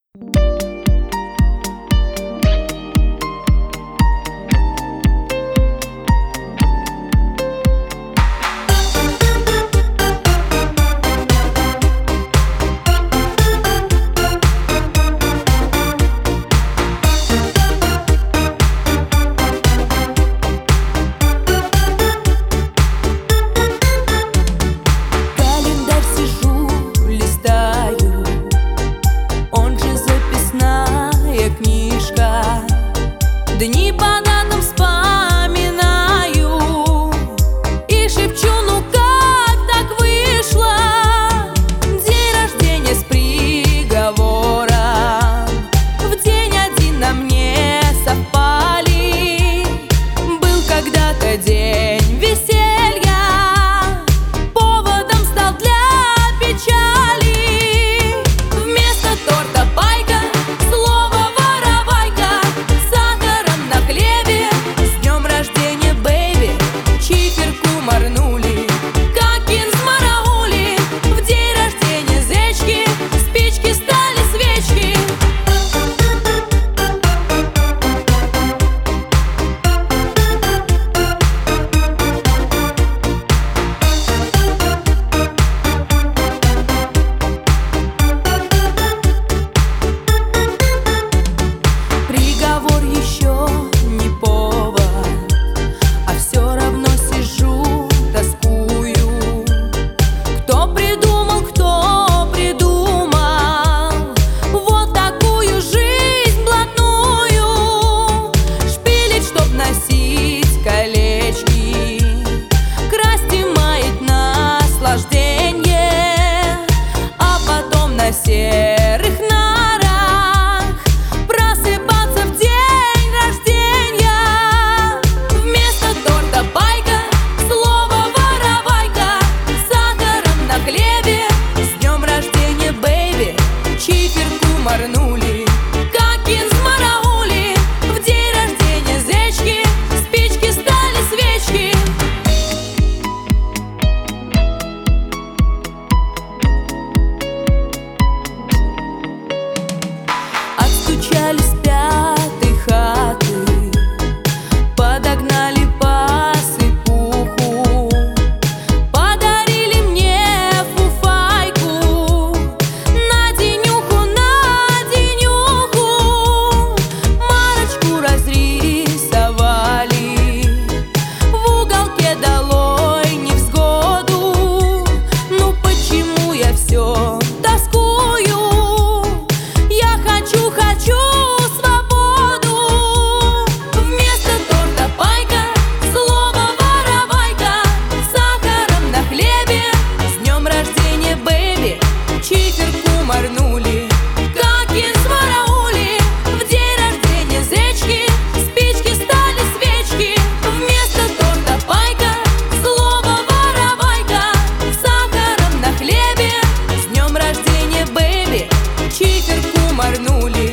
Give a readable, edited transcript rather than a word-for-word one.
Дни по датам вспоминаю и шепчу: ну как так вышло? День рождения с приговором в день один на мне совпали. Был когда-то день веселья, поводом стал для печали. Вместо торта пайка, слово воровайка, на хлебе. С днем рождения, бэйби, чиферку марнули, какин смараули. В день рождения зечки, спички стали свечки. Приговор еще не повод, а все равно сижу, тоскую. Кто придумал вот такую жизнь блатную? Шпилить, чтоб носить колечки, красть и маять наслаждение, а потом на серых нарах просыпаться в день рождения. Вместо торта пайка, слово воровайка, сахаром на хлебе. С днем рождения, бэйби, чиферку марнули, какин смараули. В день рождения зечки, спички стали свечки. Отстучали с пятой хаты, подогнали посыпуху, подарили мне фуфайку на денюху, марочку разрисовали, в уголке долой невзгоду. Ну почему я все тоскую? Я хочу свободу. Вместо торта пайка, слово воровайка, сахаром на хлебе. С днем рождения, бэйби, чиферку марнули, какин смараули. В день рождения зечки, спички стали свечки. Вместо торта пайка, слово воровайка, сахаром на хлебе. С днем рождения, бэйби, чиферку марнули.